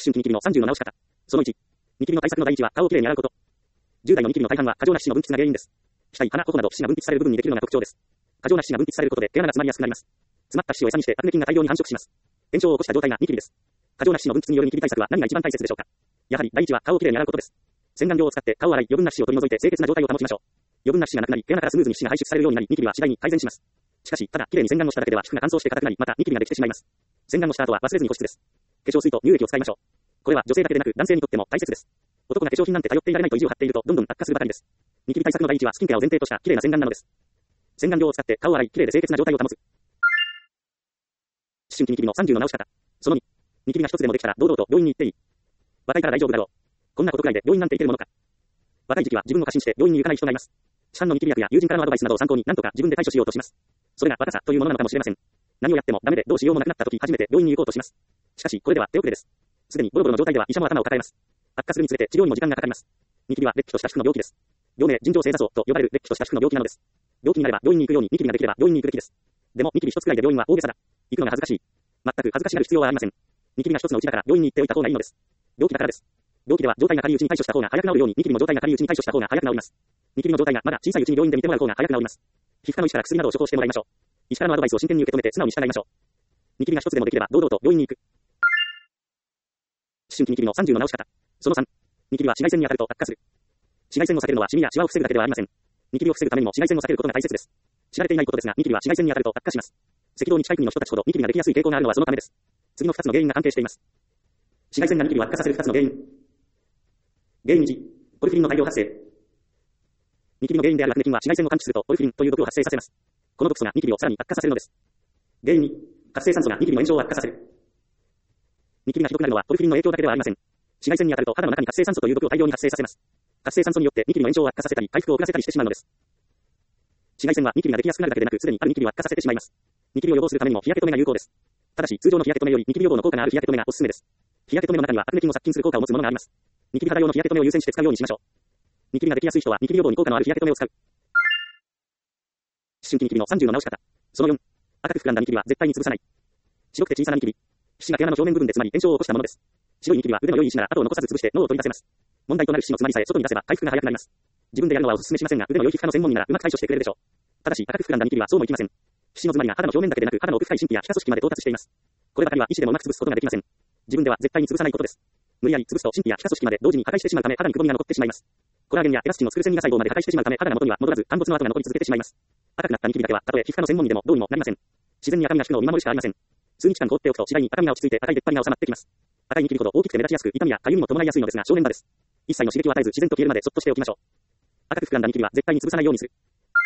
春季ニキビの30の直し方。その1。ニキビの対策の第一は顔をきれいに洗うこと。10代のニキビの大半は過剰な皮脂の分泌が原因です。額、鼻、頬など皮脂が分泌される部分にできるのが特徴です。過剰な皮脂が分泌されることで毛穴が詰まりやすくなります。詰まった皮脂を餌にしてアクネ菌が大量に繁殖します。炎症を起こした状態がニキビです。過剰な皮脂の分泌によるニキビ対策は何が一番大切でしょうか。やはり第一は顔をきれいに洗うことです。洗顔料を使って顔を洗い余分な皮脂を取り除いて清潔な状態を保ちましょう。余分な脂がなくなり毛穴からスムーズに皮脂が排出されるようになりニキビは次第に改善します。しかし、ただきれいに洗顔をしただけでは皮膚が乾燥して硬くなり、またニキビができてしまいます。洗顔をした後は忘れずに保湿です。化粧水と乳液を使いましょう。これは女性だけでなく男性にとっても大切です。男が化粧品なんて頼っていられないと意地を張っているとどんどん悪化するばかりです。ニキビ対策の第一はスキンケアを前提としたきれいな洗顔なのです。洗顔料を使って顔を洗い、きれいで清潔な状態を保つ。思春期ニキビの30の直し方。その2。ニキビが一つでもできたら堂々と病院に行っていい。若いから大丈夫だろう。こんなことくらいで病院なんて行けるものか。若い時期は自分を過信して病院に行かない人がいます。市販のニキビ薬や友人からのアドバイスなどを参考に何とか自分で対処しようとします。それが若さというものなのかもしれません。何をやってもダメでどうしようもなくなった時初めて病院に行こうとします。しかしこれでは手遅れです。すでにボロボロの状態では医者も頭を抱えます。悪化するにつれて治療にも時間がかかります。ニキビは劣気とした皮膚の病気です。病名尋常性挫創と呼ばれる劣気とした皮膚の病気なのです。病気になれば病院に行くようにニキビができれば病院に行くべきです。でもニキビ一つくらいで病院は大げさだ。行くのが恥ずかしい。全く恥ずかしがる必要はありません。ニキビが一つのうちだから病院に行っておいた方がいいのです。病気だからです。病気では状態が軽いうちに対処した方が早く治るようにニキビの状態が軽いうちに対処した方が早く治ります。ニキビの状態がまだ小さいうちに病院で見てもらう方が早く治ります。皮膚科の医師から薬などを処方してもらいましょう。医師からのアドバイスを真剣に受け止めて素直に従いましょう。ニキビが一つでもできれば堂々と病院に行く。思春期ニキビの30の直し方。その3。ニキビは紫外線に当たると悪化する。紫外線を避けるのはシミやシワを防ぐだけではありません。ニキビを防ぐためにも紫外線を避けることが大切です。知られていないことですが、ニキビは紫外線に当たると悪化します。赤道に近い国の人たちほどニキビができやすい傾向があるのはそのためです。次の2つの原因が関係しています。紫外線がニキビを悪化させる2つの原因。原因1、ポルフィリンの大量発生。ニキビの原因であるアクネ菌は紫外線を感知するとポルフィリンという毒を発生させます。この毒素がニキビをさらに悪化させるのです。原因2、活性酸素がニキビの炎症を悪化させる。ニキビがひどくなるのはポルフィリンの影響だけではありません。紫外線に当たると肌の中に活性酸素という毒を大量に発生させます。活性酸素によってニキビの炎症を悪化させたり回復を遅らせたりしてしまうのです。紫外線はニキビができやすくなるだけでなく、すでにあるニキビを悪化させてしまいます。ニキビを予防するためにも日焼け止めが有効です。ただし、通常の日焼け止めよりニキビ予防の効果がある日焼け止めがおすすめです。日焼け止めの中にはアクネ菌を殺菌する効果を持つものがあります。ニキビ肌用の日焼け止めを優先して使うようにしましょう。ニキビができやすい人はニキビ予防に効果のある日焼け止めを使う。思春期ニキビの30の直し方。その4。赤く膨らんだニキビは絶対に潰さない。白くて小さなニキビ。皮脂が毛穴の表面部分で詰まり炎症を起こしたものです。白いニキビは腕の良い医師なら後を残さず潰して脳を取り出せます。問題となる皮脂の詰まりさえ外に出せば回復が早くなります。自分でやるのはお勧めしませんが、腕の良い皮膚科の専門医ならうまく対処してくれるでしょう。ただし、赤く膨らんだニキビはそうもいきません。皮脂の詰まりが肌の表面だけでなく、肌の奥深い神秘や皮下組織まで到達しています。こればかりは医師でもうまく潰すことができません。自分では絶対に潰さないことです。無理やり潰すと神秘や皮下組織まで同時に破壊してしまうため肌にくぼみが残ってしまいます。コラーゲンやエラスチンの作る線維が細胞まで破壊してしまうため肌が元には戻らず陥没の跡が残り続けてしまいます。赤くなったニキビだけはたとえ皮膚科の専門医でもどうにもなりません。自然に赤みが引くのを見守るしかありません。数日間放っておくと次第に赤みが落ち着いて赤い出っ張りが収まってきます。赤いニキビほど大きくて目立ちやすく痛みや痒みも伴いやすいのですが正念場です。一切の刺激を与えず自然と消えるまでそっとしておきましょう。赤く膨らんだニキビは絶対に潰さないようにする。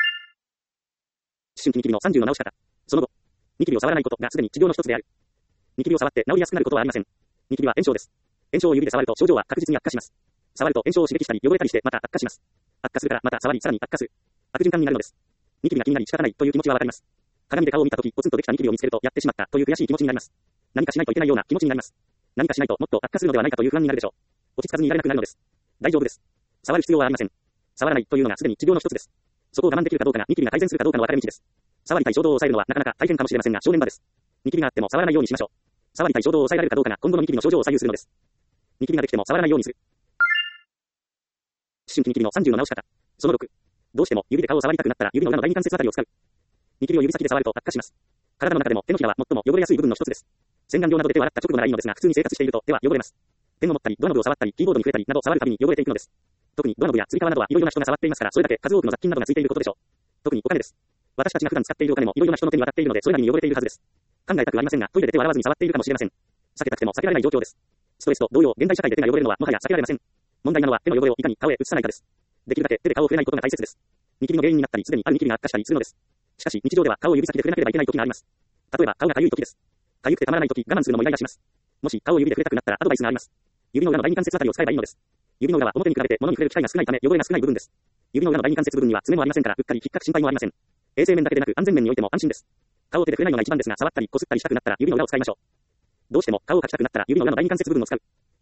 思春期ニキビの30の直し方。その後、ニキビを触らないことがすでに治療の一つである。ニキビを触って治りやすくなることはありません。ニキビは炎症です。炎症を指で触ると症状は確実に悪化します。触ると炎症を刺激したり汚れたりしてまた悪化します。悪化するからまた触りさらに悪化する。悪循環になるのです。ニキビが気になり仕方ないという気持ちはわかります。鏡で顔を見たときポツンとできたニキビを見つけるとやってしまったという悔しい気持ちになります。何かしないといけないような気持ちになります。何かしないともっと悪化するのではないかという不安になるでしょう。落ち着かずにいられなくなるのです。大丈夫です。触る必要はありません。触らないというのがすでに治療の一つです。そこを我慢できるかどうかがニキビが改善するかどうかの分かれ道です。触りたい衝動を抑えるのはなかなか大変かもしれませんが正念場です。ニキビがあっても触らないようにしましょう。触りたい衝動を抑えられるかどうかが今後のニキビの症状を左右するのです。ニキビができても触らないようにする。思春期ニキビの30の直し方。その6。どうしても指で顔を触りたくなったら指の裏の第二関節あたりを使う。ニキビを指先で触ると悪化します。体の中でも手のひらは最も汚れやすい部分の一つです。洗顔料などで手を洗った直後ならいいのですが普通に生活していると手は汚れます。ペンを持ったりドアノブを触ったりキーボードに触れたりなど触るたびに汚れていくのです。特にドアノブやつり革などはいろいろな人が触っていますからそれだけ数多くの雑菌などがついていることでしょう。特にお金です。私たちが普段使っているお金もいろいろな人の手に渡っているのでそれなりに汚れているはずです。考えたくありませんがトイレで手を洗わずに触っているかもしれません。避けたくても避けられない状況です。ストレスと同様現代社会で手が汚れるのはもはや避けられません。問題なのは手の汚れをいかに顔へ移さないかです。できるだけ手で顔を触れないことが大切です。ニキビの原因になったりすでにあるニキビが悪化したりするのです。しかし日常では顔を指先で触れなければいけない時があります。例えば顔が痒い時です。痒くてたまらない時我慢するのもイライラします。もし顔を指で触れたくなったらアドバイスがあります。指の裏の第二関節あたりを使えばいいのです。指の裏は表に比べて物に触れる機会が少ないため汚れが少ない部分です。指の裏の第二関節部分には爪もありませんからうっかり引っかく心配もありません。衛生面だけでなく安全面においても安心です。顔を手で触れないのが一番ですが触ったりこすったりしたくなったら指の裏を使いましょう。どうしても顔を描きたくなったら指の裏の第二関節部分を使う。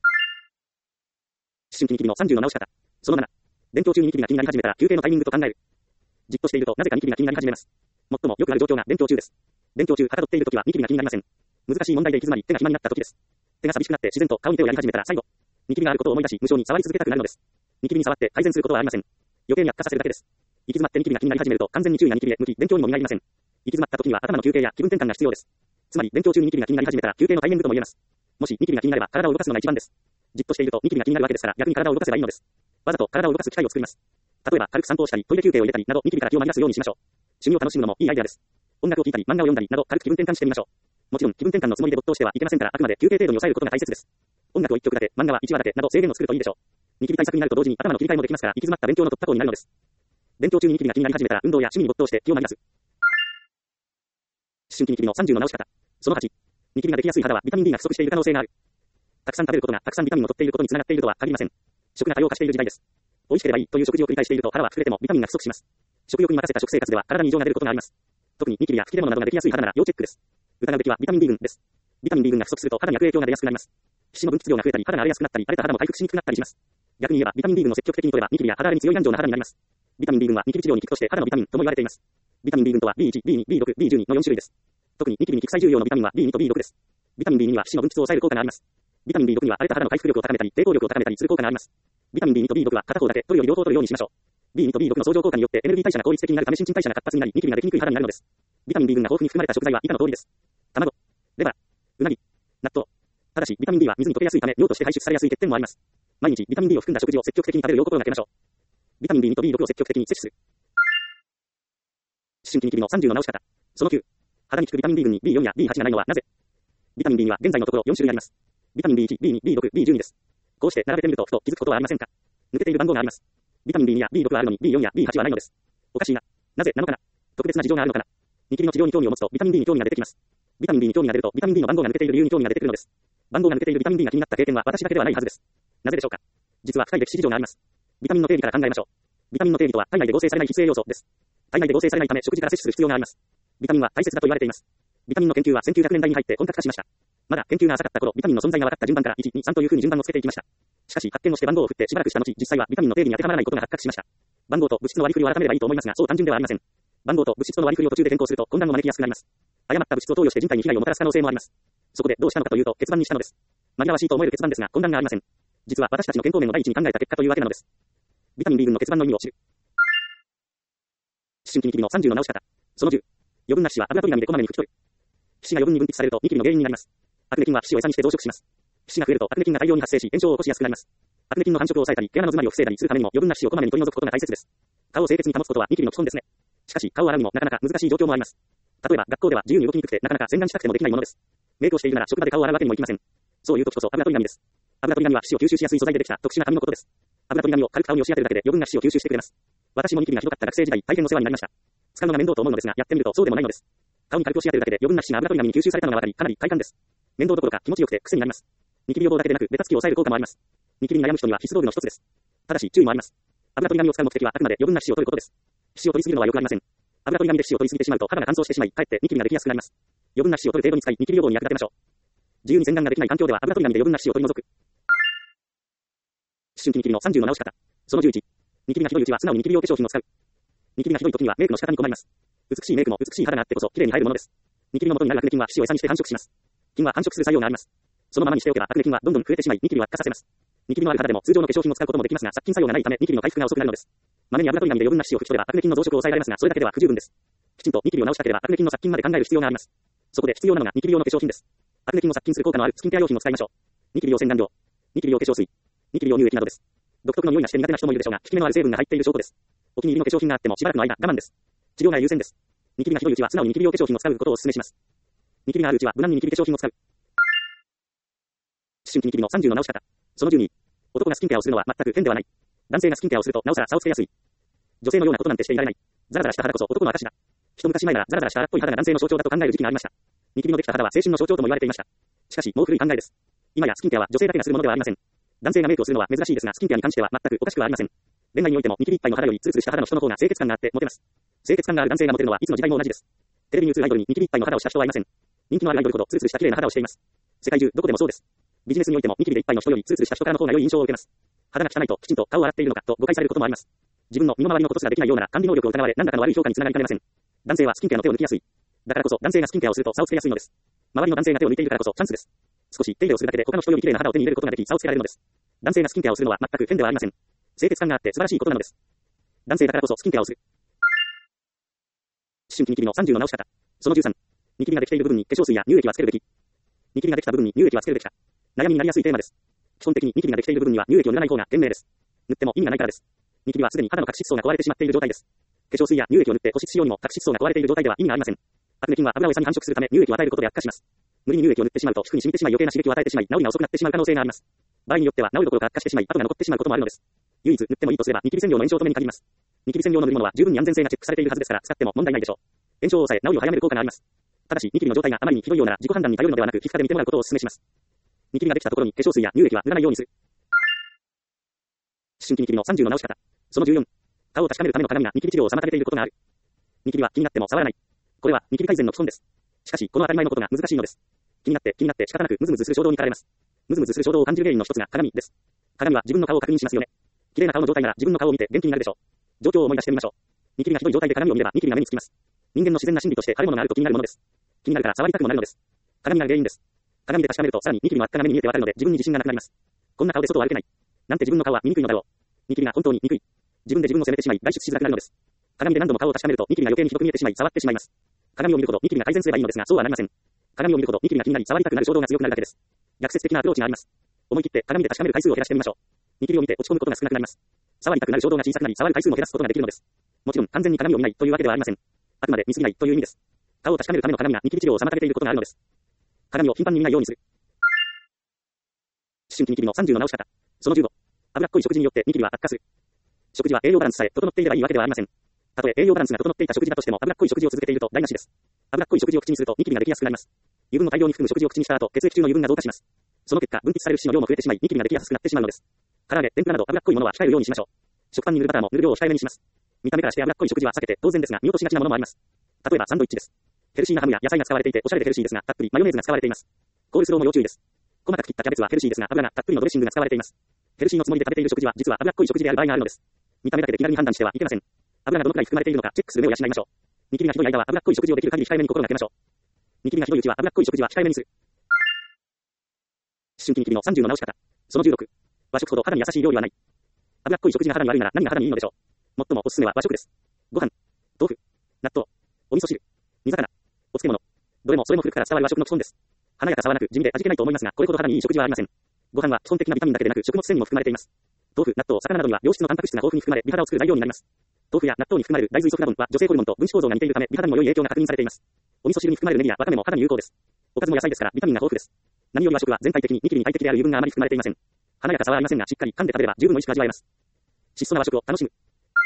思春期ニキビの30の直し方。その7。勉強中にニキビが気になり始めたら休憩のタイミングと考える。じっとしているとなぜかニキビが気になり始めます。最もよくある状況が勉強中です。勉強中はかどっているときはニキビが気になりません。難しい問題で行き詰まり手が暇になったときです。 手が寂しくなって自然と顔に手をやり始めたら最後、ニキビがあることを思い出し、無性に触り続けたくなるのです。ニキビに触って改善することはありません。余計に悪化させるだけです。行き詰まってニキビが気になり始めると完全に注意がニキビへ向き、勉強にも実がりません。行き詰まった時には頭の休憩や気分転換が必要です。つまり勉強中にニキビが気になり始めたら休憩のタイミングとも言えます。もしニキビが気になれば体を動かすのが一番です。じっとしているとニキビが気になるわけですから逆に体を動かせばいいのです。わざと体を動かす機会を作ります。例えば軽く散歩をしたりトイレ休憩を入れたりなどニキビから気を紛らすようにしましょう。趣味を楽しむのもいいアイデアです。音楽を聴いたり漫画を読んだりなど軽く気分転換してみましょう。もちろん気分転換のつもりで没頭してはいけませんからあくまで休憩程度に抑えることが大切です。音楽を1曲だけ、漫画は1話だけなど制限を作るといいでしょう。ニキビ対策になると同時に頭の切り替えもできますから行き詰まった勉強の突破口になるのです。勉強中にニキビが気になり始めたら運動や趣味に没頭して気を紛らす。思春期ニキビの30の直し方。その8。ニキビができやすい肌はビタミン D が不足している可能性がある。たくさん食べることがたくさんビタミンを取っていることにつながっているとは限りません。食が多様化している時代です。美味しければいいという食事を繰り返していると腹は膨れてもビタミンが不足します。食欲に任せた食生活では体に異常が出ることがあります。特にニキビや吹き出物などができやすい肌なら要チェックです。疑うべきはビタミン D 群です。ビタミン D 群が不足すると肌に悪影響が出やすくなります。皮脂の分泌量が増えたり肌が荒れやすくなったり荒れた肌も回復しにくくなったりします。逆に言えばビタミン D 群を積極的に取ればニキビや肌荒れに強い頑丈な肌になります。ビタミン D 群はニキビ治療に効くとして肌のビタミンとも言われています。ビタミン D 群とは B1、B2、B6、B12 の4種類です。特にニキビに効く最重要のビタミンは B2 と B6 です。ビタミン B2 には皮脂の分泌を抑える効果があります。ビタミン B6 には荒れた肌の回復力を高めたり抵抗力を高めたりする効果があります。ビタミン B2 と B6 は片方だけ取るより両方取るようにしましょう。B2 と B6 の相乗効果によってエネルギー代謝が効率的になるため新陳代謝が活発になりニキビができにくい肌になるのです。ビタミン B 群が豊富に含まれた食材は以下の通りです。卵、レバー、うなぎ、納豆。ただしビタミン D は水に溶けやすいため尿として排出されやすい欠点もあります。毎日ビタミン D を含んだ食事を積極的に食べるよう心がけましょう。ビタミン B2 と B6 を積極的に摂取する。思春期ニキビの30の直し方。その9。肌に効くビタミン B 群に B4 や B8 がないのはなぜ？ビタミン B には現在のところ4種類あります。ビタミン B1、B2、B6、B12 です。こうして並べてみるとふと気づくことはありませんか？抜けている番号があります。ビタミン B2 や B6 はあるのに B4 や B8 はないのです。おかしいな。なぜなのかな？特別な事情があるのかな？ニキビの治療に興味を持つとビタミン D に興味が出てきます。ビタミン B に興味が出るとビタミン D の番号が抜けている理由に興味が出てくるのです。番号が抜けているビタミン D が気になった経験は私だけではないはずです。なぜでしょうか？実は深い歴史事情があります。ビタミンの定義から考えましょう。ビタミンの定義とは体内で合成されない必須栄養素です。体内で合成されないため食事から摂取する必要があります。ビタミンは大切だと言われています。ビタミンの研究は1900年代に入って本格化しました。まだ研究が浅かった頃、ビタミンの存在が分かった順番から1、2、3という風に順番をつけていきました。しかし発見をして番号を振ってしばらくした後、実際はビタミンの定義に当てはまらないことが発覚しました。番号と物質の割り振りを改めればいいと思いますが、そう単純ではありません。番号と物質との割り振りを途中で変更すると混乱を招きやすくなります。誤った物質を投与して人体に被害をもたらす可能性もあります。そこでどうしたのかというと結番にしたのです。紛らわしいと思える結番ですが混乱がありません。実は私たちの健康面の第一に考えた結果というわけなのです。ビタミン B 群の結番の意味を知る。思春期ニキビの30の直し方。その10。余分な皮脂は油取り紙でこまめに拭き取る。皮脂が余分に分泌されるとニキビの原因になります。アクネ菌は皮脂を餌にして増殖します。皮脂が増えるとアクネ菌が大量に発生し炎症を起こしやすくなります。アクネ菌の繁殖を抑えたり毛穴の詰まりを防いだりするためにも余分な皮脂をこまめに取り除くことが大切です。顔を清潔に保つことはニキビの基本ですね。しかし顔を洗うにもなかなか難しい状況もあります。例えば学校では自由に動きにくくてなかなか洗顔したくてもできないものです。メイクをしているなら職場で顔を洗うわけにもいきません。そういう時こそ油取り紙です。油取り紙は皮脂を吸収しやすい素材でできた特殊な紙のことです。油取り紙を軽く顔に押し当てるだけで余分な皮脂を吸収してくれます。私もニキビがひどかった学生時代大変お世話になりました。使うのが面倒と思うのですがやってみるとそうでもないのです。顔に軽く押し当てるだけで余分な皮脂が油取り紙に吸収されたのがわかりかなり快感です。面倒どころか気持ちよくて癖になります。ニキビ予防だけでなくベタつきを抑える効果もあります。ニキビに悩む人には必須道具の一つです。ただし注意もあります。油取り紙を使う目的はあくまで余分な皮脂を取ることです。皮脂を取りすぎるのは良くありません。油取り紙で皮脂を取りすぎてしまうと肌が乾燥してしまいかえってニキビができやすくなります。余分な皮脂を取る程度に使いニキビ予防に役立てましょう。自由に洗顔ができない環境では油取り紙で余分な皮脂を取り除く。思春期ニキビの30の直し方。その11。ニキビがひどいうちは素直にニキビ用化粧品を使う。ニキビがひどい時にはメイクの仕方に困ります。美しいメイクも美しい肌があってこそ綺麗に映えるものです。ニキビの元になるアクネ菌は皮脂を餌にして繁殖します。菌は繁殖する作用があります。そのままにしておけばアクネ菌はどんどん増えてしまいニキビを悪化させます。ニキビのある肌でも通常の化粧品を使うこともできますが殺菌作用がないためニキビの回復が遅くなるのです。まめに油取り紙で余分な皮脂を拭き取ればアクネ菌の増殖を抑えられますがそれだけでは不十分です。きちんとニキビを治したければアクネ菌の殺菌まで考える必要があります。そこで必要なのがニキビ用の化粧品です。アクネ菌を殺菌する効果のあるスキンケア用品を使いましょう。ニキビ用洗顔料、ニキビ用化粧水、ニキビ用乳液などです。独特の匂いがして苦手な人もいるでしょうが効き目のある成分が入っている証拠です。お気に入りの化粧品があってもしばらくの間我慢です。治療が優先です。ニキビがひどいうちは素直にニキビ用化粧品を使うことをお勧めします。ニキビがあるうちは無難にニキビ化粧品を使う。思春期ニキビの30の直し方。その12。男がスキンケアをするのは全く変ではない。男性がスキンケアをするとなおさら差をつけやすい。女性のようなことなんてしていられない。ザラザラした肌こそ男の証だ。一昔前ならザラザラした荒っぽい肌が男性の象徴だと考える時期がありました。ニキビのできた肌は青春の象徴とも言われていました。しかしもう古い考えです。今やスキンケアは女性だけがするものではありません。男性がメイクをするのは珍しいですがスキンケアに関しては全くおかしくはありません。恋愛においてもニキビいっぱいの肌よりツルツルした肌の人の方が清潔感があってモテます。清潔感がある男性がモテるのはいつの時代も同じです。テレビニュースアイドルにニキビいっぱいの肌をした人はいません。人気のあるアイドルほどツルツルした綺麗な肌をしています。世界中どこでもそうです。ビジネスにおいてもニキビでいっぱいの人よりツルツルした人からの方が良い印象を受けます。肌が汚いときちんと顔を洗っているのかと誤解されることもあります。自分の身の回りのことすらできないような管理能力を疑われ何らかの悪い評価につながりかねません。男性はスキンケアの手を抜きやすい。だからこそ男性がスキンケアをすると差をつけやすいのです。周りの男性が手を抜いているからこそチャンスです。 少し手入れをするだけで他の人より綺麗な肌を手に入れることができ、差をつけられるのです。男性がスキンケアをするのは全く変ではありません。清潔感があって素晴らしいことなのです。男性だからこそスキンケアをする。思春期ニキビの30の直し方。その13。ニキビができている部分に化粧水や乳液はつけるべき。ニキビができた部分に乳液はつけるべきか。悩みになりやすいテーマです。基本的にニキビができている部分には乳液を塗らない方が賢明です。塗っても意味がないからです。ニキビはすでに肌の角質層が壊れてしまっている状態です。化粧水や乳液を塗って保湿しようにも角質層が壊れている状態では意味がありません。アクネ菌は油を餌に繁殖するため乳液を与えることで悪化します。無理に乳液を塗ってしまうと皮膚に染みてしまい余計な刺激を与えてしまい治りが遅くなってしまう可能性があります。場合によっては治るどころか悪化してしまい跡が残ってしまうこともあるのです。唯一塗ってもいいとすればニキビ専用の炎症止めに限ります。ニキビ専用の塗り物は十分に安全性がチェックされているはずですから使っても問題ないでしょう。炎症を抑え治りを早める効果があります。ただしニキビの状態があまりにひどいようなら自己判断に頼るのではなく皮膚科で見てもらうことをお勧めします。ニキビができたところに化粧水や乳液は塗らないようにする。思春期ニキビの30の直し方。その14。顔を確かめるための鏡がニキビ治療を妨げていることがある。ニキビは気になっても触らない。これはニキビ改善の基本です。しかし、この当たり前のことが難しいのです。気になって仕方なくムズムズする衝動に駆られます。ムズムズする衝動を感じる原因の一つが鏡です。鏡は自分の顔を確認しますよね。綺麗な顔の状態なら自分の顔を見て元気になるでしょう。状況を思い出してみましょう。ニキビがひどい状態で鏡を見ればニキビが目につきます。人間の自然な心理として腫れ物があると気になるものです。気になるから触りたくもなるのです。鏡が原因です。鏡で確かめるとさらにニキビの悪化が目に見えてわかるので自分に自信がなくなります。こんな顔で外を歩けない。なんて自分の顔は見にくいのだろう。ニキビが本当に憎い。自分で自分を責めてしまい外出しづらくなるのです。鏡で何度も顔を確かめるとニキビが余計にひどく見えてしまい触ってしまいます。鏡を見るほどニキビが改善すればいいのですがそうはなりません。鏡を見るほどニキビが気になり触りたくなる衝動が強くなるだけです。逆説的なアプローチがあります。思い切って鏡で確かめる回数を減らしてみましょう。ニキビを見て落ち込むことが少なくなります。触りたくなる衝動が小さくなり触る回数も減らすことができるのです。もちろん完全に鏡を見ないというわけではありません。あくまで見すぎないという意味です。顔を確かめるための鏡がニキビ治療を妨げていることがあるのです。鏡を頻繁に見ないようにする。思春期ニキビの30の直し方。その15。脂っこい食事によってニキビは悪化する。食事は栄養バランスさえ整っていればいいわけではありません。たとえ栄養バランスが整っていた食事だとしても脂っこい食事を続けていると台無しです。脂っこい食事を口にするとニキビができやすくなります。油分を大量に含む食事を口にした後、血液中の油分が増加します。その結果、分泌される脂肪の量も増えてしまい、ニキビができやすくなってしまうのです。唐揚げ、天ぷらなど脂っこいものは控えるようにしましょう。食パンに塗るバターも塗る量を控えめにします。見た目からして脂っこい食事は避けて当然ですが見落としがちなものもあります。例えばサンドイッチです。ヘルシーなハムや野菜が使われていておしゃれでヘルシーですが、たっぷりマヨネーズが使われています。コールスローも要注意です。細かく切ったキャベツはヘルシーですが、油がたっぷりのドレッシングが使われています。ヘルシーのつもりで食べている食事は実は脂っこい食事である場合があるのです。見た目だけで気軽に判断してはいけません。油がどのくらい含まれているのかチェックする目を養いましょう。ニキビがひどい間は脂っこい食事をできる限り控えめに心がけましょう。ニキビがひどいうちは脂っこい食事は控えめにする。思春期ニキビの30の直し方。その16。和食ほど肌に優しい料理はない。脂っこい食事が肌に悪いなら何が肌にいいのでしょう。最もおすすめは和食です。ご飯、豆腐、納豆、お味噌汁、煮魚、お漬物。どれもそれも古くから伝わる和食の基本です。華やかさはなく地味で味気ないと思いますが、これほど肌にいい食事はありません。ご飯は基本的なビタミンだけでなく食物繊維も含まれています。豆腐、納豆、魚などには良質のタンパク質が豊富に含まれ美肌を作る材料になります。豆腐や納豆に含まれる大豆イソフラボンは女性ホルモンと分子構造が似ているため美肌にも良い影響が確認されています。お味噌汁に含まれるネギやわかめも肌に有効です。おかずも野菜ですからビタミンが豊富です。何より和食は全体的にニキビに大敵である油分があまり含まれていません。華やかさはありませんがしっかり噛んで食べれば十分美味しく味わえます。質素な和食を楽しむ。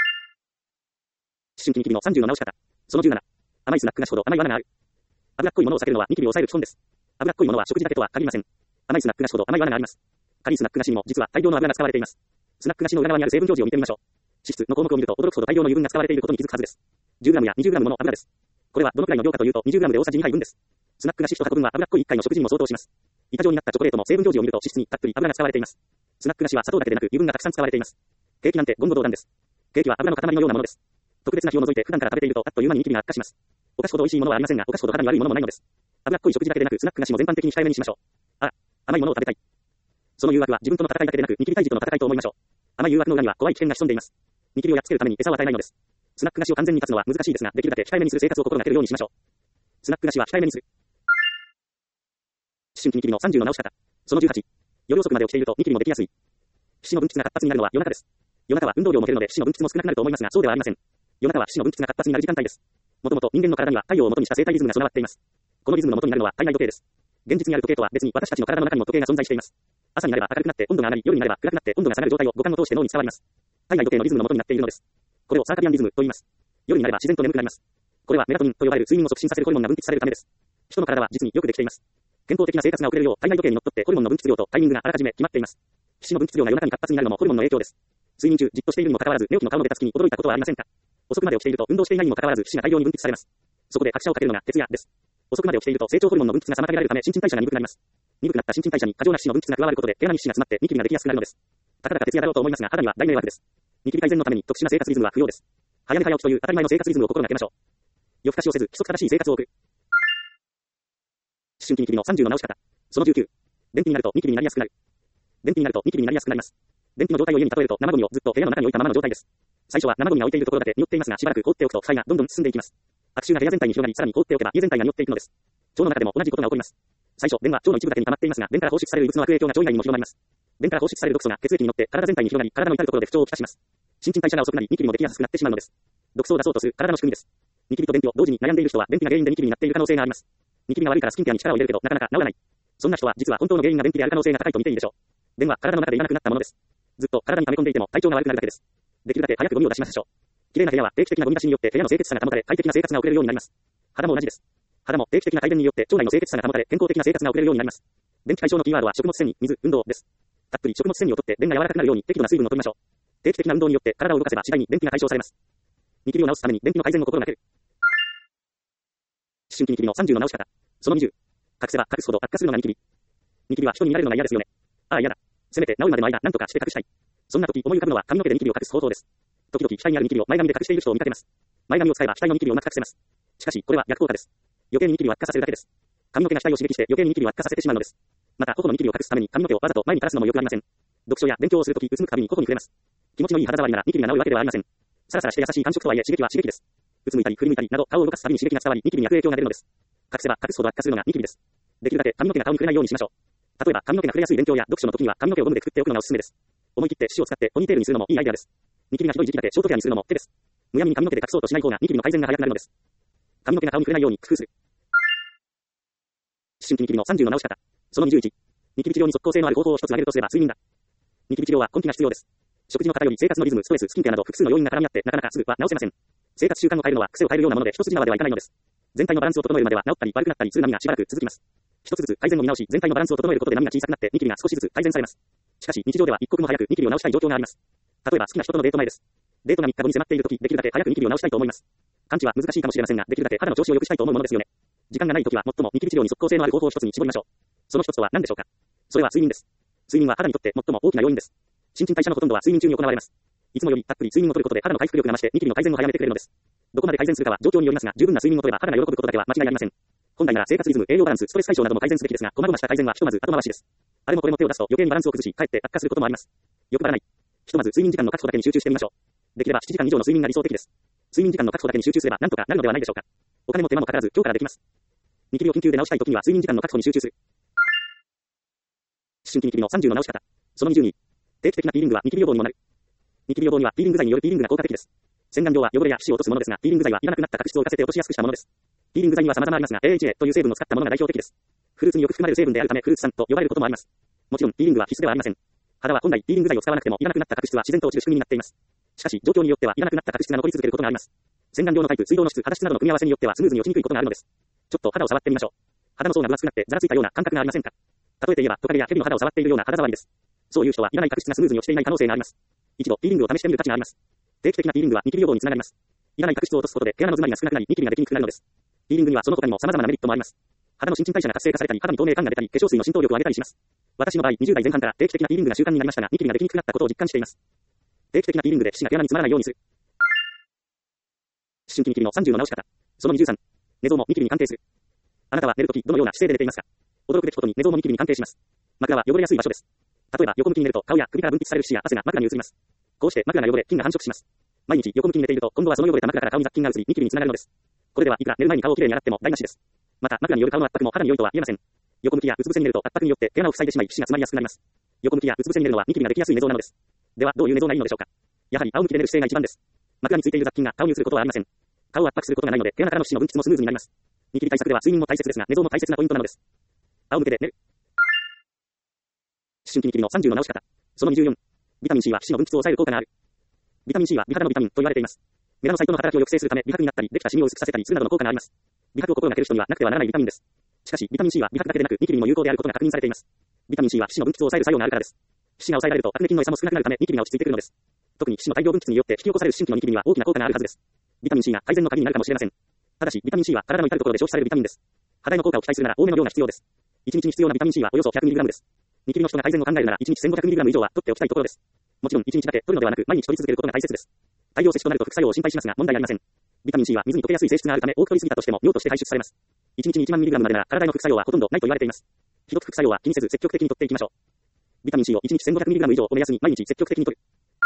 思春期ニキビの30の直し方。その17。甘いスナック菓子ほど甘い罠がある。脂っこいものを避けるのはニキビを抑える基本です。脂っこいものは食事だけとは限りません。甘いスナック菓子ほど甘い罠があります。軽いスナック菓子にも実は大量の油が使われています。スナック菓子の裏側にある成分表示を見てみましょう。脂質の項目を見ると驚くほど大量の油分が使われていることに気づくはずです。10g や 20g もの油です。これはどのくらいの量かというと 20g で大さじ2杯分です。スナック菓子1箱分は脂っこい1回の食事にも相当します。板状になったチョコレートも成分表示を見ると脂質にたっぷり油が使われています。スナック菓子は砂糖だけでなく油分がたくさん使われています。ケーキなんて言語道断です。ケーキは油の塊のようなものです。特別な日を除いて普段から食べているとあっという間にニキビが悪化します。お菓子ほど美味しいものはありませんが、お菓子ほど肌に悪いものもないのです。脂っこい食事だけでなくスナック菓子も全般的に控えめにしましょう。甘いものを食べたい。その誘惑は自分との戦いだけでなくニキビ退治との戦いと思いましょう。甘い誘惑の裏には怖い危険が潜んでいます。ニキビをやっつけるために餌を与えないのです。スナック菓子を完全に断つのは難しいですが、できるだけ控えめにする生活を心がけるようにしましょう。スナック菓子は控えめにする。思春期ニキビの30の直し方。その18。夜遅くまで起きているとニキビもできやすい。皮脂の分泌が活発になるのは夜中です。夜中は運動量も減るので皮脂の分泌も少なくなると思いますが、そうではありません。夜中は皮脂の分泌が活発になる時間帯です。もともと人間の体には太陽を元にした生体リズムが備わっています。このリズムの元になるのは体内時計です。現実にある時計とは別に私たちの体の中にも時計が存在しています。朝になれば明るくなって温度が上がり、夜になれば暗くなって温度が下がる状態を五感を通して脳に伝わります。体内時計のリズムの元になっているのです。これをサーカディアンリズムと言います。夜になれば自然と眠くなります。これはメラトニンと呼ばれる睡眠を促進させるホルモンが分泌されるためです。人の体は実によくできています。健康的な生活が送れるよう体内時計にのっとってホルモンの分泌量とタイミングがあらかじめ決まっています。皮脂の分泌量が夜中に活発になるのもホルモンの影響です。睡眠中じっとしているにもかかわらず寝起きの顔の出たつきに驚いたことはありませんか。遅くまで起きていると運動していないにもかかわらず皮脂が大量に分泌されます。そこで拍車をかけるのが徹夜です。遅くまで起きていると成長ホルモンの分泌が妨げられるため新陳代謝が鈍くなります。鈍くなった新陳代謝に過剰な皮脂の分泌が加わることで毛穴に皮脂が詰まってニキビができやすくなるのです。たかだか徹夜だろうと思いますが肌には大迷惑です。ニキビ改善のために特殊な生活リズムは不要です。早寝早起きという当たり前の生活リズムを心がけましょう。夜更かしをせず規則正しい生活を送る。思春期ニキビの30の直し方。その19。 便秘になるとニキビになりやすくなる。便秘になるとニキビになりやすくなります。便秘の状態を家に例えると生ゴミをずっと部屋の中に置いたままの状態です。最初は生ゴミが置いているところだけ匂っていますが、しばらく放っておくと腐敗がどんどん進んでいきます。悪臭が部屋全体に広がり、さらに放っておけば家全体が匂っていくのです。腸の中でも同じことが起こります。最初、便は腸の一部だけに溜まっていますが、便から放出される異物の悪影響が腸以外にも広まります。便から放出される毒素が血液に乗って体全体に広がり、体の至るところで不調をきたします。新陳代謝が遅くなり、ニキビもできやすくなってしまうのです。毒素を出そうとする体の仕組みです。ニキビと便秘を同時に悩んでいる人は便秘が原因でニキビになっている可能性があります。ニキビが悪いからスキンケアに力を入れるけどなかなか治らない。そんな人は実は本当の原因が便秘である可能性が高いと見ていいでしょう。便は体の中でいらなくなったものです。ずっと体に溜め込んでいても体調が悪くなるだけです。できるだけ早くゴミを出しましょう。綺麗な部屋は定期的なゴミ出しによって部屋の清潔さが保たれ快適な生活が送れるようになります。肌も同じです。肌も定期的な改善によって腸内の清潔さが保たれ健康的な生活が送れるようになります。便秘解消のキーワードは食物繊維、水、運動です。たっぷり食物繊維をとって便が柔らかくなるように適度な水分を取りましょう。定期的な運動によって体を動かせば次第に便秘が解消されます。ニキビを治すために便秘の改善を心がける。思春期ニキビの30の治し方。その20。隠せば隠すほど悪化するのがニキビ。ニキビは人に見られるのが嫌ですよね。ああ嫌だ。せめて治るまでの間何とかして隠したい。そんな時思い浮かぶのは髪の毛でニキビを隠す方法です。時々額にあるニキビを前髪で隠している人を見かけます。前髪を使えば額のニキビをうまく隠せます。しかしこれは逆効果です。余計にニキビを悪化させるだけです。髪の毛が額を刺激して余計にニキビを悪化させてしまうのです。また頬のニキビを隠すために髪の毛をわざと前に垂らすのもよくありません。読書や勉強をするときうつむくたびに頬に触れます。気持ちのいい肌触りならニキビが治るわけではありません。サラサラして優しい感触とはいえ刺激は刺激です。うつむいたり振り向いたりなど顔を動かすたびに刺激が伝わりニキビに悪影響が出るのです。隠せば隠すほど悪化するのがニキビです。できるだけ髪の毛が顔に触れないようにしましょう。例えば髪の毛が触れやすい勉強や読書の時には髪の毛をゴムでくくっておくのがおすすめです。思い切ってシュを使ってポニーテールにするのもいいアイデアです。ニキビがひどい時期だけショートケアにするのも手です。むやみに髪の毛で隠そうとしない方がニキビの改善が早くなるのです。髪の毛が顔に触れないように工夫する。思春期ニキビの30の治し方。その21。ニキビ治療に即効性のある方法を一つ挙げるとすれば睡眠だ。ニキビ治療は根気が必要です。食事の偏り、生活のリズム、ストレス、スキンケアなど複数の要因が絡み合ってなかなかすぐは治せません。生活習慣を変えるのは癖を変えるようなもので一筋縄ではいかないのです。全体のバランスを整えるまでは治ったり悪くなったりする波がしばらく続きます。一つずつ改善を見直し、全体のバランスを整えることで波が小さくなってニキビが少しずつ改善されます。しかし日常では一刻も早くニキビを治したい状況があります。例えば好きな人とのデート前です。デートが3日後に迫っているとき、できるだけ早くニキビを治したいと思います。完治は難しいかもしれませんが、できるだけ肌の調子を良くしたいと思うものですよね。時間がないときは最もニキビ治療に即効性のある方法を一つに絞りましょう。その一つとは何でしょうか。それは睡眠です。睡眠は肌にとって最も大きな要因です。新陳代謝のほとんどは睡眠中に行われます。いつもよりたっぷり睡眠をとることで肌の回復力が増してニキビの改善を早めてくれるのです。どこまで改善するかは状況によりますが、十分な睡眠をとれば肌が喜ぶことだけは間違いありません。本来なら生活リズム、栄養バランス、ストレス解消なども改善すべきですが、細々した改善はひとまず後回しです。あれもこれも手を出すと余計にバランスを崩し、かえって悪化することもあります。欲張らない。ひとまず睡眠時間の確保だけに集中してみましょう。できれば7時間以上の睡眠が理想的です。睡眠時間の確保だけに集中すればなんとかなるのではないでしょうか。お金も手間もかからず今日からできます。ニキビを緊急で治したいときには睡眠時間の確保に集中する。思春期ニキビの30の治し方。その20に。定期的なピーリングはニキビ予防にもなる。ニキビ予防にはピーリング剤によるピーリングが効果的です。洗顔料は汚れや皮脂を落とすものですが、ピーリング剤はいらなくなった角質を浮かせて落としやすくしたものです。ピーリング剤には様々ありますが、AHA という成分を使ったものが代表的です。フルーツによく含まれる成分であるためフルーツ酸と呼ばれることもあります。もちろんピーリングは必須ではありません。肌は本来ピーリング剤を使わなくてもいらなくなった角質は自然と落ちる仕組みになっています。しかし状況によってはいらなくなった角質が残り続けることがあります。洗顔料のタイプ、水道の質、肌質などの組み合わせによってはスムーズに落ちにくいことがあるのです。ちょっと肌を触ってみましょう。肌の層が分厚くなってざらついたような感覚がありませんか。例えて言えばトカゲやヘビの肌を触っているような肌触りです。そういう人はいらない角質がスムーズに落ちていない可能性があります。一度ピーリングを試してみる価値があります。定期的なピーリングはニキビ予防につながります。いらない角質を落とすことで毛穴の詰まりが少なくなりニキビができにくくなるのです。ピーリングにはその他にも様々なメリットもあります。肌の新陳代謝が活性化されたり、肌に透明感が出たり、化粧水の浸透力を上げたりします。私の場合、20代前半から定期的なピーリングが習慣になりましたが、ニキビができにくくなったことを実感しています。定期的なピーリングで皮脂が毛穴に詰まらないようにする。思春期ニキビの30の治し方。その23。寝相もニキビに関係する。あなたは寝るときどのような姿勢で寝ていますか。驚くべきことに寝相もニキビに関係します。枕は汚れやすい場所です。例えば横向きに寝ると顔や首から分泌される皮脂や汗が枕に移ります。こうして枕が汚れ、菌が繁殖します。毎日横向きに寝ていると今度はその汚れた枕から顔に雑菌が移りニキビにつながるのです。これではいくら寝る前に顔をきれいに洗っても台無しです。また枕による顔の圧迫も肌に良いとは言えません。横向きやうつ伏せに寝ると圧迫によって毛穴を塞いでしまい皮脂が詰まりやすくなります。横向きやうつ伏せに寝るのはニキビができやすい寝相なのです。ではどういう寝相がいいのでしょうか。やはり仰向きで寝る姿勢が一番です。枕についている雑菌が顔に移ることはありません。顔を圧迫することがないので毛穴からの皮脂の分泌もスムーズになります。ニキビ対策では睡眠も大切ですが寝相も大切なポイントなのです。仰向けで寝る。思春期ニキビの30の治し方。その24。ビタミン C は皮脂の分泌を抑える効果がある。ビタミン C は美肌のビタミンと言われています。メラノサイトの働きを抑制するため美白になったりできたシミを薄くさせたりするなどの効果があります。美白を心がける人にはなくてはならないビタミンです。しかしビタミン C は美白だけでなくニキビにも有効であることが確認されています。ビタミン C は皮脂の分泌を抑える作用があるからです。皮脂が抑えられるとアクネ菌の餌も少なくなるためニキビが落ち着いてくるのです。特に皮脂の大量分泌によって引き起こされる思春期のニキビには大きな効果があるはずです。ビタミン C が改善の鍵になるかもしれません。ただしビタミン C は体の至るところで消費されるビタミンです。肌への効果を期待するなら多めの量が必要です。1日に必要なビタミン C はおよそ 100mg です。ニキビの人が改善を考えるなら1日 1500mg 以上は取っておきたいところです。もちろん1日だけ取るのではなく毎日取り続けることが大切です。大量摂取となると副作用を心配しますが問題ありません。ビタミン C は水に溶けやすい性質があるため多く取りすぎたとしても尿として排出されます。1日に 1万mg までなら体への副作用はほとんどないと言われています。 非毒副作用は気にせず積極的に摂っていきましょう。ビタミン C を1日 1500mg 以上を目安に毎日積極的に摂る。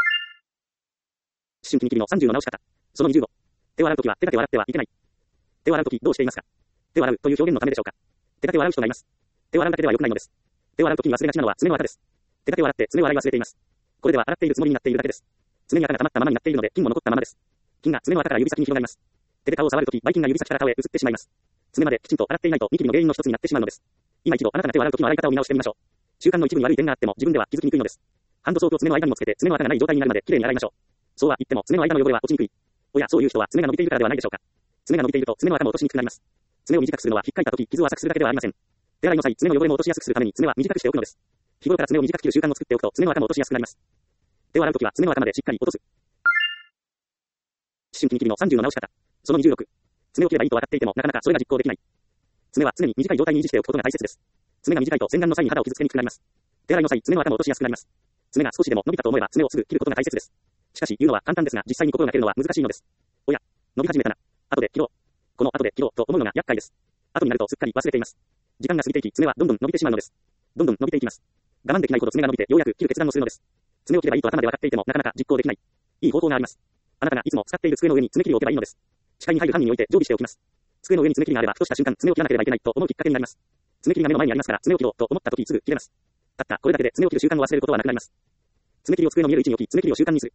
思春期ニキビの30の直し方。その25。手を洗うときは手だけを洗ってはいけない。手を洗うときどうしていますか？手を洗うという表現のためでしょうか？手だけを洗う人がいます。手を洗うだけでは良くないのです。手を洗うときに忘れがちなのは爪の垢です。手だけを洗って爪を洗い忘れています。これでは洗っているつもりになっているだけです。爪に垢が溜まったままになっているので菌も残ったままです。菌が爪の垢から指先に広がります。手で顔を触るとき、ばい菌が指先から顔へ移ってしまいます。爪まできちんと洗っていないとニキビの原因の一つになってしまうのです。今一度あなたが手を洗うときの洗い方を見直してみましょう。習慣の一部に悪い点があっても自分では気づきにくいのです。ハンドソープを爪の間にもつけて爪の垢がない状態になるまできれいに洗いましょう。そうは言っても爪の間の汚れは落ちにくい。おや、そういう人は爪が伸びているからではないでしょうか。爪が伸びていると爪の垢も落としにくくなります。爪を短くするのは引っかいたとき傷を浅くするだけではありません。手洗いの際、爪の汚れも落としやすくするために爪は短くしておくのです。日頃から爪を短く切る習慣を作っておくと爪の垢も落としやすくなります。手を洗うときは爪の垢までしっかり落とす。思春期ニキビの30の直し方。その26。爪を切ればいいと分かっていてもなかなかそれが実行できない。爪は常に短い状態に維持しておくことが大切です。爪が短いと洗顔の際に肌を傷つけにくくなります。手洗いの際、爪の垢も落としやすくなります。爪が少しでも伸びたと思えば爪をすぐ切ることが大切です。しかし言うのは簡単ですが実際に心がけるのは難しいのです。おや、伸び始めたな。後で切ろう。この後で切ろうと思うのが厄介です。後になるとすっかり忘れています。時間が過ぎていき爪はどんどん伸びてしまうのです。どんどん伸びていきます。我慢できないほど爪が伸びてようやく切る決断をするのです。爪を切ればいいと頭で分かっていてもなかなか実行できない。いい方法があります。あなたがいつも使っている机の上に爪切りを置けばいいのです。視界に入る範囲に置いて常備しておきます。机の上に爪切りがあればふとした瞬間爪を切らなければいけないと思うきっかけになります。爪切りが目の前にありますから爪を切ろうと思った時すぐ切れます。たったこれだけで爪を切る習慣を忘れることはなくなります。爪切りを机の見える位置に置き爪切りを習慣にする。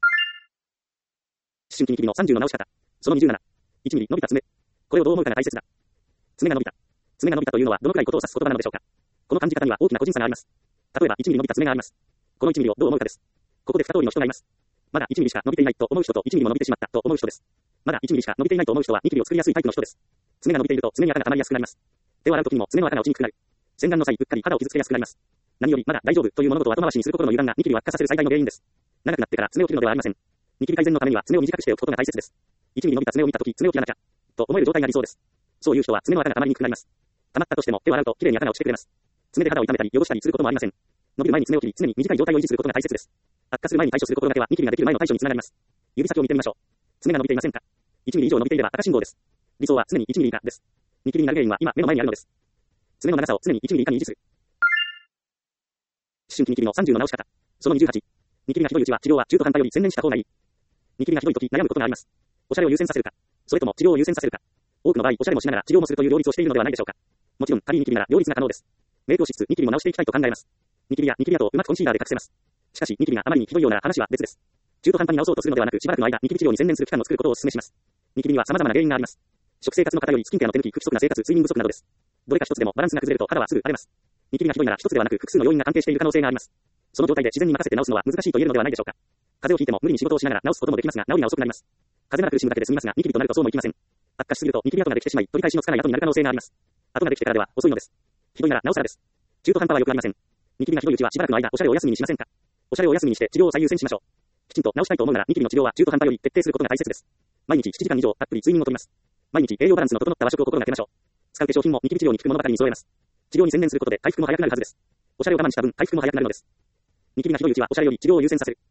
思春期ニキビの30の直し方。その27。1ミリ伸びた爪。これをどう思うかが大切だ。爪が伸びた。爪が伸びたというのはどのくらいことを指す言葉なのでしょうか。この感じ方には大きな個人差があります。例えば1ミリ伸びた爪があります。この1ミリをどう思うかです。ここで2通りの人がいます。まだ1ミリしか伸びていないと思う人と1ミリも伸びてしまったと思う人です。まだ1ミリしか伸びていないと思う人はニキビを作りやすいタイプの人です。爪が伸びていると爪に垢が溜まりやすくなります。手を洗うときにも爪の垢が落ちにくくなる。洗顔の際うっかり肌を傷つけやすくなります。何よりまだ大丈夫という物事を後回しにする心の油断がニキビを悪化させる最大の原因です。長くなってから爪を切るのではありません。ニキビ改善のためには爪を短くしておくことが大切です。1ミリ伸びた爪を見たとき爪を切らなきゃと思える状態が理想です。そういう人は爪の垢が溜まりにくくなります。溜まったとしても手を洗うときれいに垢が落ちてくれます。爪で肌を痛めたり汚したりすることもありません。伸びる前に爪を切り常に短い状態を維持することが大切です。悪化する前に対処する心がけはニキビができる前の対処につながります。指先を見てみましょう。爪が伸びていませんか？ 1 ミリ以上伸びていれば赤信号です。理想は常に1ミリ以下です。ニキビになる原因は今目の前にあるのです。爪の長さを常に1ミリ以下に維持する。思春期ニキビの30の直し方。その28。ニキビがひどいうちは治療は中途半端より専念した方がいい。ニキビがひどいとき悩むことがあります。おしゃれを優先させるか、それとも治療を優先させるか。多くの場合、おしゃれもしながら治療もするという両立をしているのではないでしょうか。もちろん、軽いニキビなら両立が可能です。メイクをしつつニキビも直していきたいと考えます。ニキビやニキビ跡をうまくコンシーラーで隠せます。しかし、ニキビがあまりにひどいような話は別です。中途半端に直そうとするのではなく、しばらくの間、ニキビ治療に専念する期間を作ることをお勧めします。ニキビには様々な原因があります。食生活の偏り、スキンケアの手抜き、不規則な生活、睡眠不足などです。どれか一つでもバランスが崩れると肌はすぐ荒れます。ニキビがひどいなら一つではなく複数の要因が関係している可能性があります。その状態で自然に任せて治すのは難しいと言えるのではないでしょうか。風邪をひいても無理に仕事をしながら治すこともできますが、治りが遅くなります。風邪なら苦しむだけで済みますが、ニキビとなるとそうもいきません。悪化しすぎるとニキビ跡ができてしまい、取り返しのつかない跡になる可能性があります。跡ができてからでは遅いのです。ひどいならなおさらです。中途半端は良くありません。ニキビがひどいうちはしばらくの間おしゃれを休みにしませんか。おしゃれを休みにして治療を最優先しましょう。きちんと治したいと思うならニキビの治療は中途半端より徹底することが大切です。毎日7時間以上たっぷり睡眠をとります。毎日栄養バランスの整った和食を心がけましょう。使う化粧品もニキビ治療に効くものばかりに揃えます。治療に専念することで回復も早くなるはずです。おしゃれを我慢した分回復も早くなるのです。ニキビがひどいうちはおしゃれより治療を優先させる。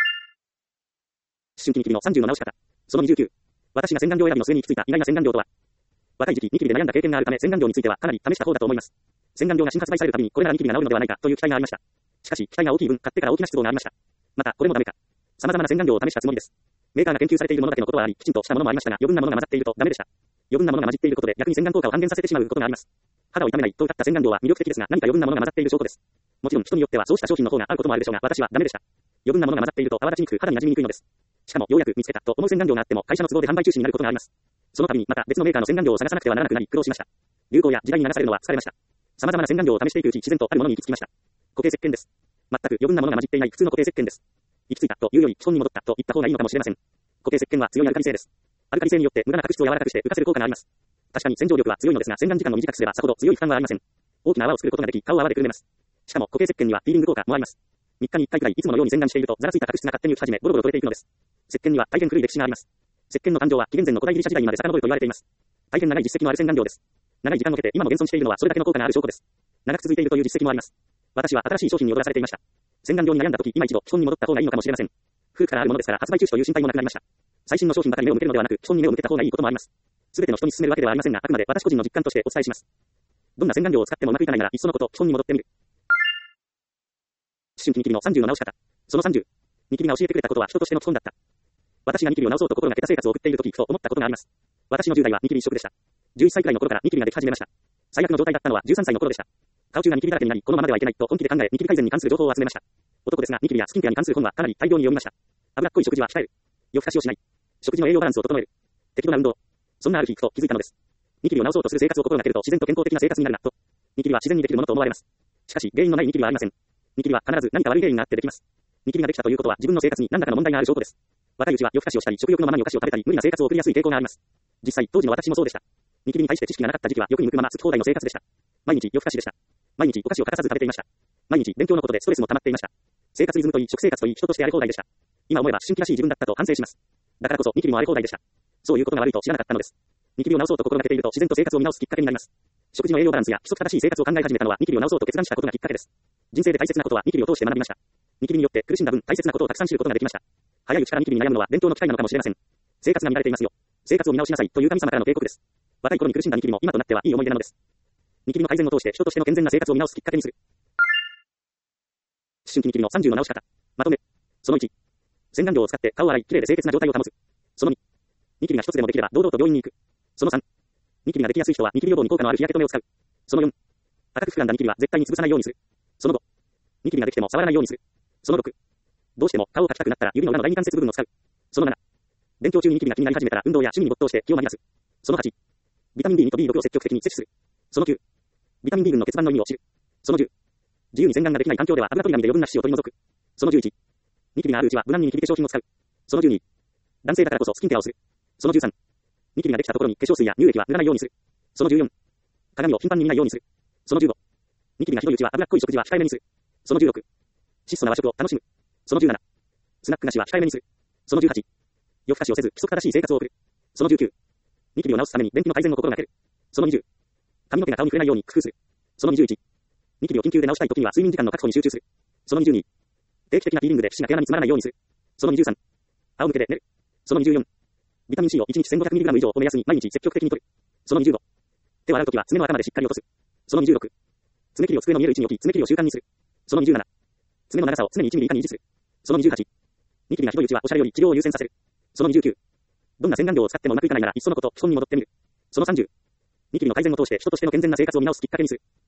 思春期ニキビの30の直し方。その29。私が洗顔料選びの末に行き着いた意外な洗顔料とは。若い時期ニキビで悩んだ経験があるため洗顔料についてはかなり試した方だと思います。洗顔料が新発売されるたびにこれならニキビが治るのではないかという期待がありました。しかし期待が大きい分買ってから大きな失望がありました。またこれもダメか。様々な洗顔料を試したつもりです。メーカーが研究されているものだけのことはあり、きちんとしたものもありましたが、余分なものが混ざっているとダメでした。余分なものが混じっていることで逆に洗顔効果を半減させてしまうことがあります。肌を傷めないと謳った洗顔料は魅力的ですが、何か余分なものが混ざっている証拠です。もちろん人によってはそうした商品の方が合うこともあるでしょうが、私はダメでした。余分なものが混ざっていると泡立ちにくく肌に馴染みにくいのです。しかもようやく見つけたと思う洗顔料があっても会社の都合で販売中止になることがあります。その度にまた別のメーカーの洗顔料を探さなくてはならなくなり苦労しました。流行や時代に流されるのは疲れました。様々な洗顔料を試していくうち自然とあるものに行き着きました。固形石鹸です。全く余分なものが混じっていない普通の固形石鹸です。行き着いたというより基本に戻ったと言った方がいいのかもしれません。固形石鹸は強いアルカリ性です。アルカリ性によって無駄な角質を柔らかくして浮かせる効果があります。確かに洗浄力は強いのですが洗顔時間を短くすればさほど強い負担はありません。大きな泡を作ることができ顔を泡でくるめます。しかも固形石鹸にはピーリング効果もあります。3日に1回くらいいつものように洗顔しているとザラついた角質が勝手に浮き始めボロボロ取れていくのです。石鹸には大変古い歴史があります。石鹸の誕生は紀元前の古代ギリシャ時代にまで遡ると言われています。大変長い実績のある洗顔料です。長い時間をかけて今も現存しているのはそれだけの効果がある証拠です。長く続いているという実績もあります。私は新しい商品に踊らされていました。洗顔料に悩んだ時今一度基本に戻った方がいいのかもしれません。古くからあるものですから発売中止という心配もなくなりました。最新の商品ばかり目を向けるのではなく基本に目を向けた方がいいこともあります。すべての人に勧めるわけではありませんが、あくまで私個人の実感としてお伝えします。 どんな洗顔料を使ってもうまくいかないなら、いっそのこと、基本に戻ってみる。思春期ニキビの30の直し方。その30。ニキビが教えてくれたことは人としての基本だった。私がニキビを治そうと心がけた生活を送っているとき、ふと思ったことがあります。私の10代はニキビ一色でした。11歳くらいの頃からニキビができ始めました。最悪の状態だったのは13歳の頃でした。顔中がニキビだらけになり、このままではいけないと本気で考え、ニキビ改善に関する情報を集めました。男ですが、ニキビやスキンケアに関する本はかなり大量に読みました。脂っこい食事は控える。夜更かしをしない。食事の栄養バランスを整える。適度な運動。そんなある日、ふと気づいたのです。ニキビを治そうとする生活を心がけると自然と健康的な生活になるな、と。ニキビは自然にできるものと思われます。しかし、原因のないニキビはありません。ニキビは必ず何か悪い原因があってできます。ニキビができたということは自分の生活に何らかの問題がある証拠です。若いうちは夜更かしをしたり、食欲のままにお菓子を食べたり、無理な生活を送りやすい傾向があります。実際、当時の私もそうでした。ニキビに対して知識がなかった時期はよく向くまま好き放題の生活でした。毎日夜更かしでした。毎日お菓子を欠かさず食べていました。毎日勉強のことでストレスも溜まっていました。生活リズムといい、食生活といい、人として荒れ放題でした。今思えば思春期らしい自分だったと反省します。だからこそニキビも荒れ放題でした。そういうことが悪いと知らなかったのです。ニキビを治そうと心がけていると自然と生活を見直すきっかけになります。食事の栄養バランスや規則正しい生活を考え始めたのはニキビを治そうと決断したことがきっかけです。人生で大切なことはニキビを通して学びました。ニキビによって苦しんだ分大切なことをたくさん知ることができました。早いうちからニキビに悩むのは伝統の機会なのかもしれません。生活が乱れていますよ。生活を見直しなさいという神様からの警告です。若い頃に苦しんだニキビも今となってはいい思い出なのです。ニキビの改善を通して人としての健全な生活を見直すきっかけにする。思春期ニキビの30の直し方。まとめ。その1。洗顔料を使って顔を洗い、きれいで清潔な状態を保つ。その2。ニキビが一つでもできれば堂々と病院に行く。その3。ニキビができやすい人はニキビ予防に効果のある日焼け止めを使う。その4。赤く膨らんだニキビは絶対に潰さないようにする。その5。ニキビができても触らないようにする。その6。どうしても顔を描きたくなったら指の裏の第二関節部分を使う。その7。勉強中にニキビが気になり始めたら運動や趣味に没頭して気を紛らす。その8。ビタミン D2 と B6 を積極的に摂取する。その9。ビタミン D 群の欠番の意味を知る。その10。自由に洗顔ができない環境では油取り紙で余分な皮脂を取り除く。その11。ニキビがあるうちは無難にニキビ化粧品を使う。その12。男性だからこそスキンケアをする。その13。ニキビができたところに化粧水や乳液は塗らないようにする。その14。鏡を頻繁に見ないようにする。その15。ニキビがひどいうちは脂っこい食事は控えめにする。その16。質素な和食を楽しむ。その17。スナック菓子は控えめにする。その18。夜更かしをせず規則正しい生活を送る。その19。ニキビを治すために便秘の改善を心がける。その20。髪の毛が顔に触れないように工夫する。その21。ニキビを緊急で治したい時には睡眠時間の確保に集中する。その22。定期的なピーリングで皮脂が毛穴に詰まらないようにする。その23。仰向けで寝る。その24。ビタミン C を1日 1500mg 以上を目安に毎日積極的に摂る。その25。手を洗うときは爪の頭でしっかり落とす。その26。爪切りを机の見える位置に置き、爪切りを習慣にする。その27。爪の長さを常に1ミリ以下に維持する。その28。ニキビがひどいうちはおしゃれより治療を優先させる。その29。どんな洗顔料を使ってもうまくいかないならいっそのこと基本に戻ってみる。その30。ニキビの改善を通して人としての健全な生活を見直すきっかけにする。